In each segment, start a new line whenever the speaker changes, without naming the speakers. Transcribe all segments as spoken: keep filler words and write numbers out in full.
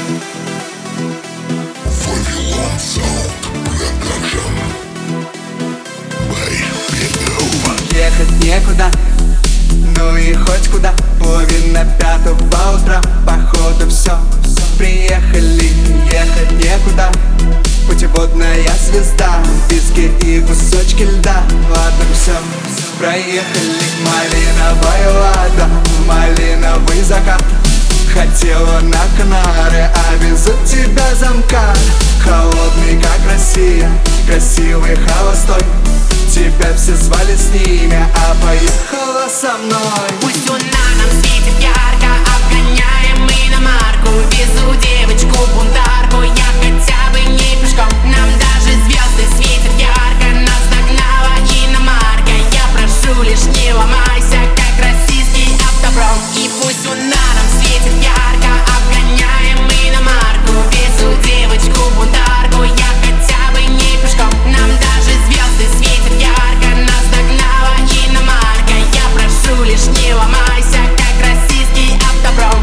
Вавилон Sound Production by Pino.
Ехать некуда, ну и хоть куда. Половина пятого утра, походу все. Приехали, ехать некуда. Путеводная звезда, виски и кусочки льда. Ладно, все, проехали. Малиновая лада, малиновый закат. Хотела на Канары, а везут тебя замкат. Холодный, как Россия, красивый, холостой. Тебя все звали с ними, а поехала со мной.
Пусть луна нам светит ярко, обгоняем мы иномарку. Везу девочку бунтарку, я хотя бы не пешком. Нам даже звезды светят ярко, нас догнала иномарка. Я прошу, лишь не ломайся, как российский автопром. И пусть луна нам светит ярко, обгоняем мы иномарку. Везу девочку бунтарку, я хотя бы не пешком. Нам даже звезды светят ярко, нас догнала иномарка. Я прошу, лишь не ломайся, как российский автопром.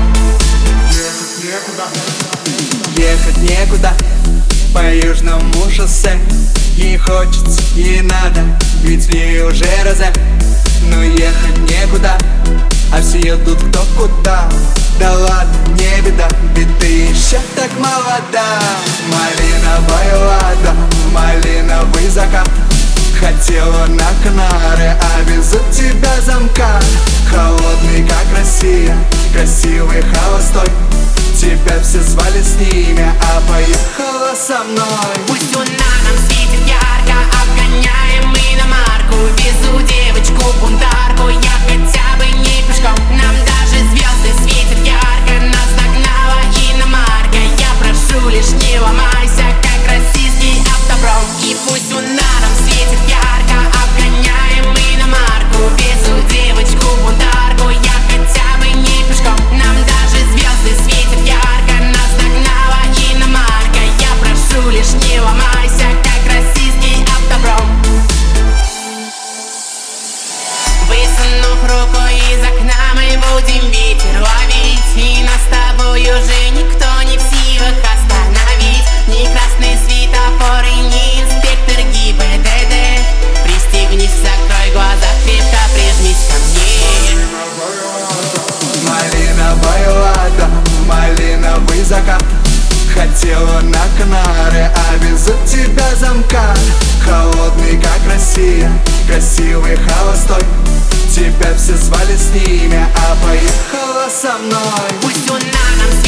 Ехать некуда по южному шоссе. Ей хочется, ей надо, ведь в ней уже розе. Но ехать некуда, а все едут кто куда. Да ладно, не беда, ведь ты еще так молода. Малиновая лада, малиновый закат. Хотела на Канары, а везут тебя замкат. Холодный, как Россия, красивый, холостой. Тебя все звали с ними, а поехала со мной.
Пусть луна нам светит ярко, обгоняем мы иномарку. Везу девочку бунтарку, я хотя бы не пешком. Нам даже звезды светят ярко, нас догнала иномарка. Я прошу, лишь не ломайся, как российский автопром. И пусть луна нам светит ярко, обгоняем мы иномарку. Везу девочку бунтарку, я хотя бы не пешком. Нам даже звезды светят ярко, нас догнала иномарка. Я прошу, лишь не ломайся, как российский автопром. Высунув руку из окна, мы будем ветер ловить. И нас с тобой уже никто не в силах остановить. Ни красный светофор и ни инспектор ГИБДД. Пристегнись, закрой глаза, крепко прижмись ко мне.
Малиновая лада, малиновый закат. Хотела на Канары, а везут тебя замкат. Холодный, как Россия, красивый, холостой. Тебя все звали с ними, а поехала со мной.
Пусть луна нам